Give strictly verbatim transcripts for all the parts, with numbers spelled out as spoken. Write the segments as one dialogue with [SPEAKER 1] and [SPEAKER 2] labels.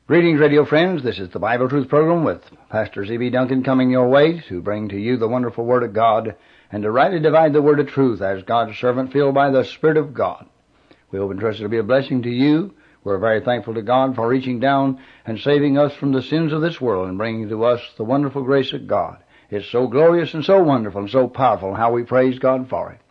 [SPEAKER 1] Greetings, radio friends. This is the Bible Truth Program with Pastor Z B. Duncan coming your way to bring to you the wonderful Word of God and to rightly divide the Word of truth as God's servant filled by the Spirit of God. We hope and trust it will be a blessing to you. We're very thankful to God for reaching down and saving us from the sins of this world and bringing to us the wonderful grace of God. It's so glorious and so wonderful and so powerful how we praise God for it.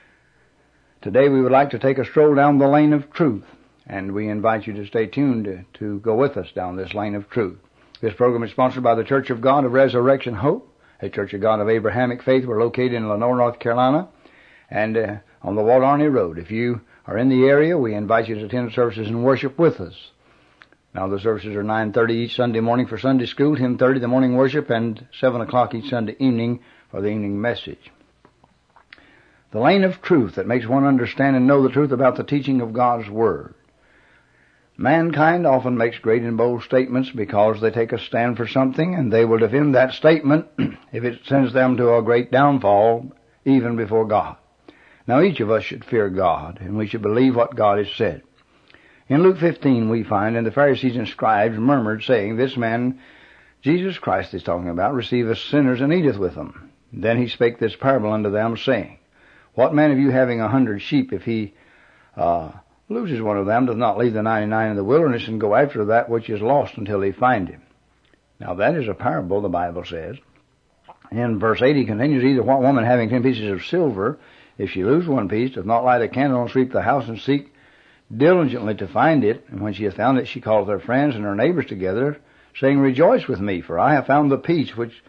[SPEAKER 1] Today we would like to take a stroll down the lane of truth. And we invite you to stay tuned to, to go with us down this lane of truth. This program is sponsored by the Church of God of Resurrection Hope, a Church of God of Abrahamic Faith. We're located in Lenore, North Carolina, and uh, on the Walt Arney Road. If you are in the area, we invite you to attend services and worship with us. Now, the services are nine thirty each Sunday morning for Sunday school, ten thirty the morning worship, and seven o'clock each Sunday evening for the evening message. The lane of truth that makes one understand and know the truth about the teaching of God's Word. Mankind often makes great and bold statements because they take a stand for something, and they will defend that statement if it sends them to a great downfall, even before God. Now, each of us should fear God, and we should believe what God has said. In Luke fifteen we find, and the Pharisees and scribes murmured, saying, This man, Jesus Christ is talking about, receiveth sinners and eateth with them. Then he spake this parable unto them, saying, What man of you having a hundred sheep, if he uh loses one of them, does not leave the ninety-nine in the wilderness and go after that which is lost until he find him? Now that is a parable, the Bible says. In verse eight he continues, Either what woman having ten pieces of silver, if she lose one piece, doth not light a candle and sweep the house and seek diligently to find it, and when she hath found it, she calleth her friends and her neighbors together, saying, Rejoice with me, for I have found the piece which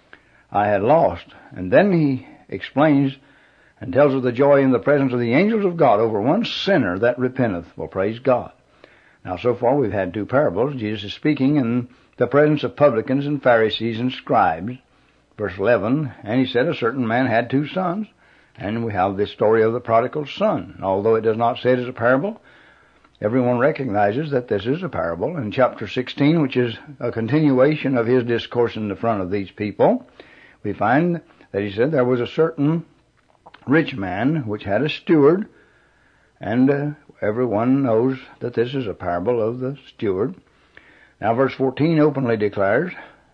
[SPEAKER 1] I had lost. And then he explains and tells of the joy in the presence of the angels of God over one sinner that repenteth. Well, praise God. Now, so far we've had two parables. Jesus is speaking in the presence of publicans and Pharisees and scribes. Verse eleven, And he said, A certain man had two sons. And we have this story of the prodigal son. Although it does not say it as a parable, everyone recognizes that this is a parable. In chapter sixteen, which is a continuation of his discourse in the front of these people, we find that he said there was a certain rich man which had a steward, and uh, everyone knows that this is a parable of the steward. Now verse fourteen openly declares,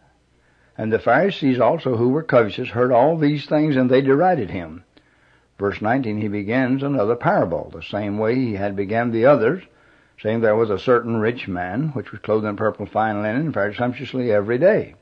[SPEAKER 1] And the Pharisees also who were covetous heard all these things, and they derided him. Verse nineteen he begins another parable, the same way he had began the others, saying there was a certain rich man which was clothed in purple fine linen and fared sumptuously every day.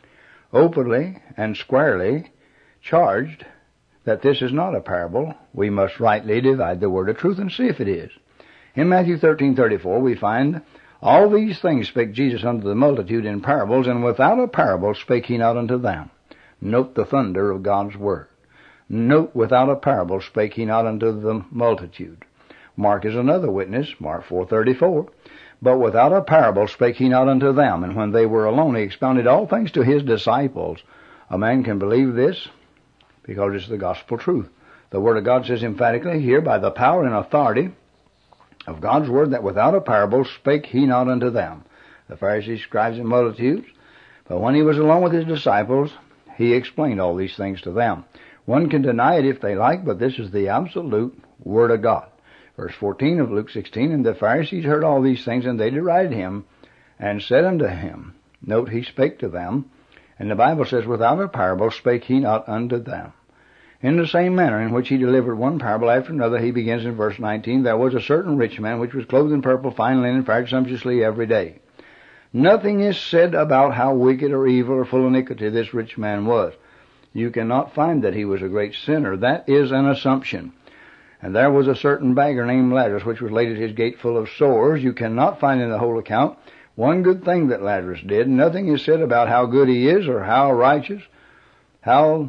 [SPEAKER 1] Openly and squarely charged that this is not a parable. We must rightly divide the word of truth and see if it is. In Matthew thirteen thirty-four we find, All these things spake Jesus unto the multitude in parables, and without a parable spake he not unto them. Note the thunder of God's word. Note, without a parable spake he not unto the multitude. Mark is another witness, Mark four thirty-four. But without a parable spake he not unto them, and when they were alone he expounded all things to his disciples. A man can believe this because it's the gospel truth. The Word of God says emphatically here, by the power and authority of God's Word, that without a parable spake he not unto them. The Pharisees, scribes, and multitudes. But when he was alone with his disciples, he explained all these things to them. One can deny it if they like, but this is the absolute Word of God. Verse fourteen of Luke sixteen, And the Pharisees heard all these things, and they derided him, and said unto him, Note, he spake to them, and the Bible says, Without a parable spake he not unto them. In the same manner in which he delivered one parable after another, he begins in verse nineteen, There was a certain rich man which was clothed in purple fine linen, fared sumptuously every day. Nothing is said about how wicked or evil or full of iniquity this rich man was. You cannot find that he was a great sinner. That is an assumption. And there was a certain beggar named Lazarus, which was laid at his gate full of sores. You cannot find in the whole account one good thing that Lazarus did. Nothing is said about how good he is or how righteous, how,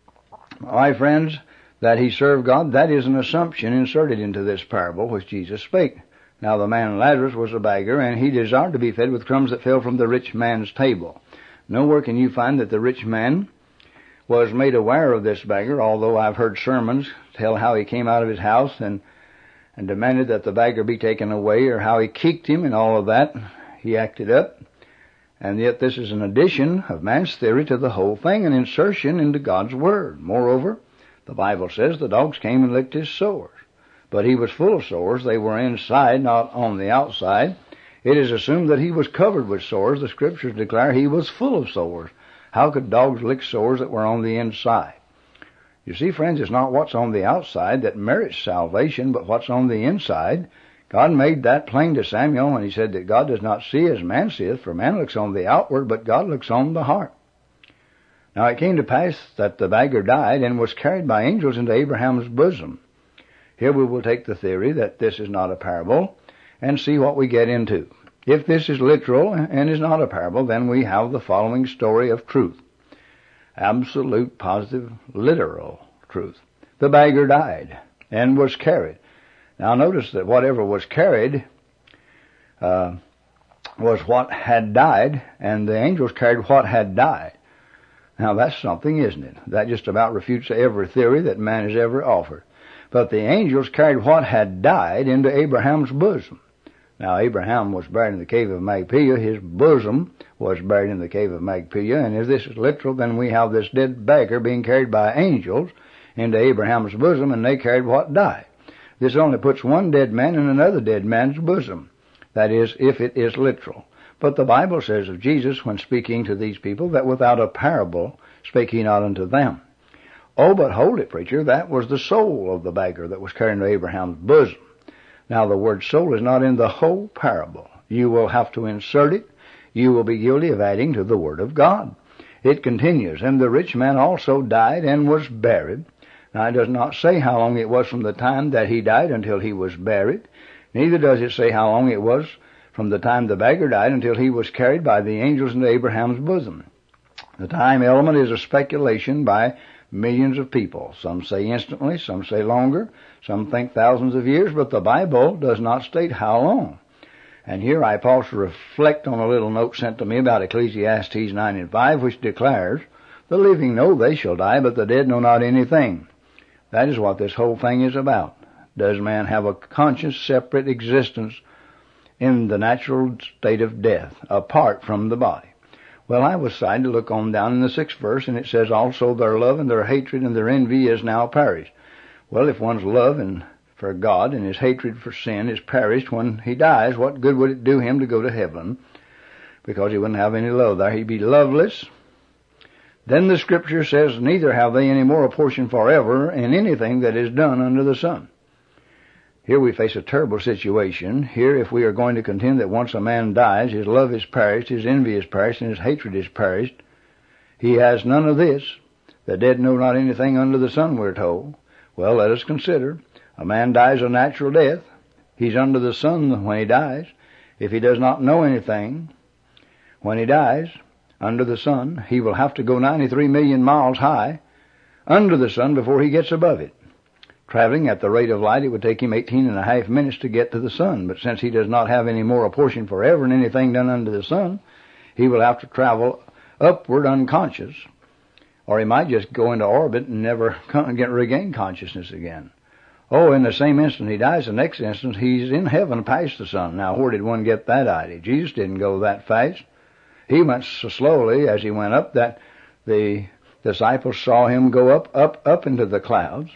[SPEAKER 1] my friends, that he served God. That is an assumption inserted into this parable which Jesus spake. Now the man Lazarus was a beggar, and he desired to be fed with crumbs that fell from the rich man's table. Nowhere can you find that the rich man was made aware of this beggar, although I've heard sermons tell how he came out of his house and, and demanded that the beggar be taken away, or how he kicked him and all of that. He acted up. And yet this is an addition of man's theory to the whole thing, an insertion into God's Word. Moreover, the Bible says the dogs came and licked his sores. But he was full of sores. They were inside, not on the outside. It is assumed that he was covered with sores. The Scriptures declare he was full of sores. How could dogs lick sores that were on the inside? You see, friends, it's not what's on the outside that merits salvation, but what's on the inside. God made that plain to Samuel when he said that God does not see as man seeth, for man looks on the outward, but God looks on the heart. Now it came to pass that the beggar died and was carried by angels into Abraham's bosom. Here we will take the theory that this is not a parable and see what we get into. If this is literal and is not a parable, then we have the following story of truth. Absolute, positive, literal truth. The beggar died and was carried. Now notice that whatever was carried uh, was what had died, and the angels carried what had died. Now that's something, isn't it? That just about refutes every theory that man has ever offered. But the angels carried what had died into Abraham's bosom. Now Abraham was buried in the cave of Machpelah. His bosom was buried in the cave of Machpelah. And if this is literal, then we have this dead beggar being carried by angels into Abraham's bosom, and they carried what died. This only puts one dead man in another dead man's bosom. That is, if it is literal. But the Bible says of Jesus, when speaking to these people, that without a parable spake he not unto them. Oh, but hold it, preacher, that was the soul of the beggar that was carried into Abraham's bosom. Now, the word soul is not in the whole parable. You will have to insert it. You will be guilty of adding to the Word of God. It continues, and the rich man also died and was buried. Now, it does not say how long it was from the time that he died until he was buried. Neither does it say how long it was from the time the beggar died until he was carried by the angels into Abraham's bosom. The time element is a speculation by millions of people. Some say instantly, some say longer, some think thousands of years, but the Bible does not state how long. And here I pause to reflect on a little note sent to me about Ecclesiastes nine and five, which declares, the living know they shall die, but the dead know not anything. That is what this whole thing is about. Does man have a conscious, separate existence in the natural state of death, apart from the body? Well, I was signed to look on down in the sixth verse, and it says, also their love and their hatred and their envy is now perished. Well, if one's love and for God and his hatred for sin is perished when he dies, what good would it do him to go to heaven? Because he wouldn't have any love there. He'd be loveless. Then the Scripture says, neither have they any more a portion forever in anything that is done under the sun. Here we face a terrible situation. Here, if we are going to contend that once a man dies, his love is perished, his envy is perished, and his hatred is perished, he has none of this. The dead know not anything under the sun, we're told. Well, let us consider. A man dies a natural death. He's under the sun when he dies. If he does not know anything when he dies under the sun, he will have to go ninety-three million miles high under the sun before he gets above it. Traveling at the rate of light, it would take him eighteen and a half minutes to get to the sun. But since he does not have any more a portion forever in anything done under the sun, he will have to travel upward unconscious. Or he might just go into orbit and never get regain consciousness again. Oh, in the same instant he dies, the next instant he's in heaven past the sun. Now, where did one get that idea? Jesus didn't go that fast. He went so slowly as he went up that the disciples saw him go up, up, up into the clouds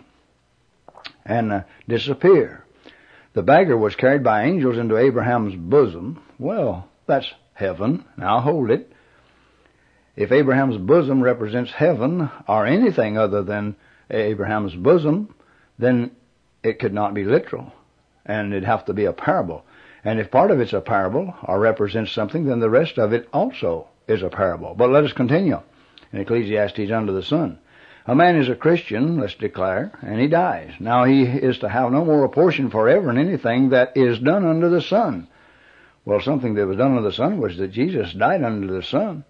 [SPEAKER 1] and uh, disappear. The beggar was carried by angels into Abraham's bosom. Well, that's heaven. Now hold it. If Abraham's bosom represents heaven or anything other than Abraham's bosom, then it could not be literal, and it'd have to be a parable. And if part of it's a parable or represents something, then the rest of it also is a parable. But let us continue in Ecclesiastes under the sun. A man is a Christian, let's declare, and he dies. Now he is to have no more a portion forever in anything that is done under the sun. Well, something that was done under the sun was that Jesus died under the sun.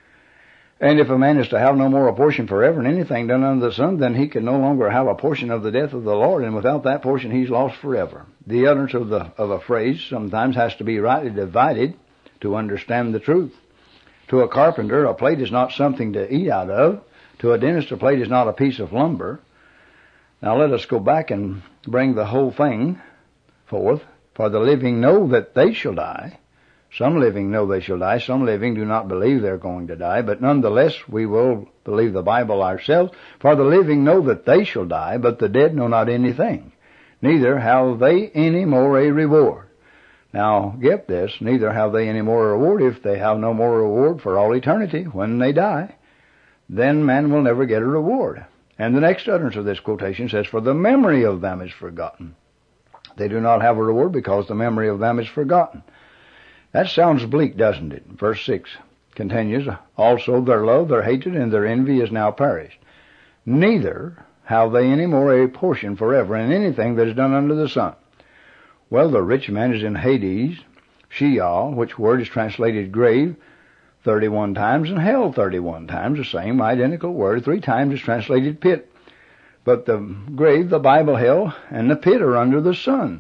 [SPEAKER 1] And if a man is to have no more a portion forever in anything done under the sun, then he can no longer have a portion of the death of the Lord, and without that portion he's lost forever. The utterance of the of a phrase sometimes has to be rightly divided to understand the truth. To a carpenter, a plate is not something to eat out of. To a dentist, a plate is not a piece of lumber. Now let us go back and bring the whole thing forth. For the living know that they shall die. Some living know they shall die. Some living do not believe they're going to die. But nonetheless, we will believe the Bible ourselves. For the living know that they shall die, but the dead know not anything. Neither have they any more a reward. Now, get this, neither have they any more reward if they have no more reward for all eternity when they die. Then man will never get a reward. And the next utterance of this quotation says, for the memory of them is forgotten. They do not have a reward because the memory of them is forgotten. That sounds bleak, doesn't it? Verse six continues, also their love, their hatred, and their envy is now perished. Neither have they any more a portion forever in anything that is done under the sun. Well, the rich man is in Hades, Sheol, which word is translated grave, thirty-one times, and hell thirty-one times, the same identical word. Three times is translated pit. But the grave, the Bible, hell, and the pit are under the sun.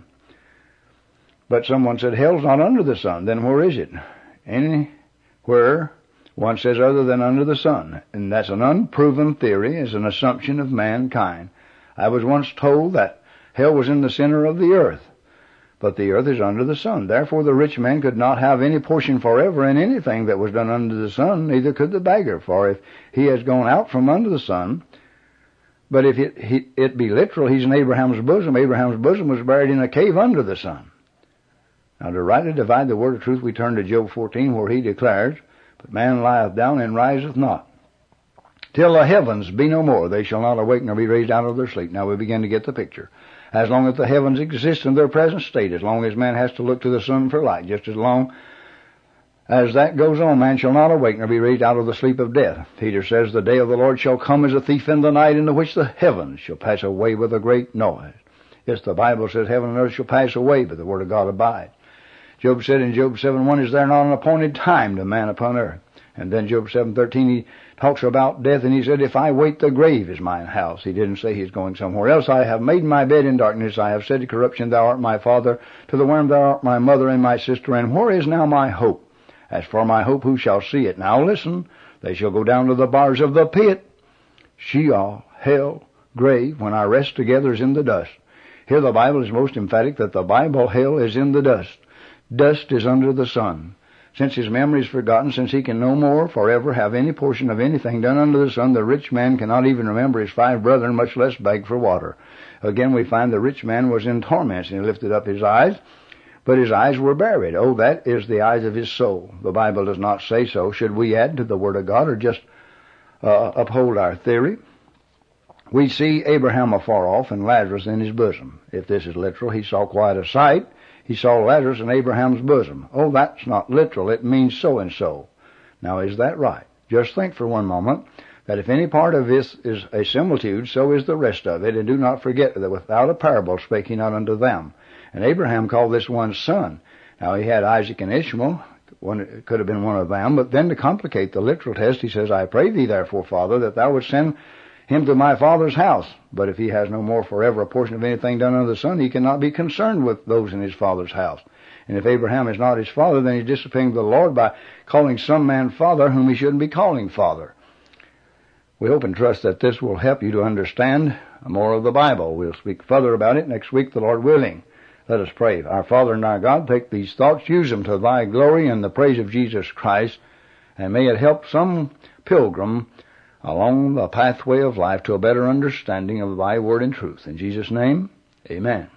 [SPEAKER 1] But someone said, hell's not under the sun. Then where is it? Anywhere, one says, other than under the sun. And that's an unproven theory. It's an assumption of mankind. I was once told that hell was in the center of the earth. But the earth is under the sun. Therefore the rich man could not have any portion forever in anything that was done under the sun, neither could the beggar. For if he has gone out from under the sun, but if it, he, it be literal, he's in Abraham's bosom. Abraham's bosom was buried in a cave under the sun. Now to rightly divide the word of truth, we turn to Job fourteen, where he declares, but man lieth down and riseth not. Till the heavens be no more, they shall not awake nor be raised out of their sleep. Now we begin to get the picture. As long as the heavens exist in their present state, as long as man has to look to the sun for light, just as long as that goes on, man shall not awake nor be raised out of the sleep of death. Peter says, the day of the Lord shall come as a thief in the night, into which the heavens shall pass away with a great noise. Yes, the Bible says heaven and earth shall pass away, but the word of God abides. Job said in Job seven one, is there not an appointed time to man upon earth? And then Job seven thirteen, he talks about death, and he said, if I wait, the grave is mine house. He didn't say he's going somewhere else. I have made my bed in darkness. I have said to corruption, thou art my father. To the worm, thou art my mother and my sister. And where is now my hope? As for my hope, who shall see it? Now listen, they shall go down to the bars of the pit. Sheol, hell, grave, when our rest together is in the dust. Here the Bible is most emphatic that the Bible, hell, is in the dust. Dust is under the sun. Since his memory is forgotten, since he can no more forever have any portion of anything done under the sun, the rich man cannot even remember his five brethren, much less beg for water. Again, we find the rich man was in torments, and he lifted up his eyes, but his eyes were buried. Oh, that is the eyes of his soul. The Bible does not say so. Should we add to the Word of God or just uh, uphold our theory? We see Abraham afar off and Lazarus in his bosom. If this is literal, he saw quite a sight. He saw Lazarus in Abraham's bosom. Oh, that's not literal. It means so-and-so. Now, is that right? Just think for one moment that if any part of this is a similitude, so is the rest of it. And do not forget that without a parable spake he not unto them. And Abraham called this one son. Now, he had Isaac and Ishmael. One, it could have been one of them. But then to complicate the literal test, he says, I pray thee, therefore, Father, that thou wouldst send him to my father's house. But if he has no more forever a portion of anything done under the sun, he cannot be concerned with those in his father's house. And if Abraham is not his father, then he's disobeying the Lord by calling some man father whom he shouldn't be calling father. We hope and trust that this will help you to understand more of the Bible. We'll speak further about it next week, the Lord willing. Let us pray. Our Father and our God, take these thoughts, use them to thy glory and the praise of Jesus Christ, and may it help some pilgrim along the pathway of life to a better understanding of thy word and truth. In Jesus' name, amen.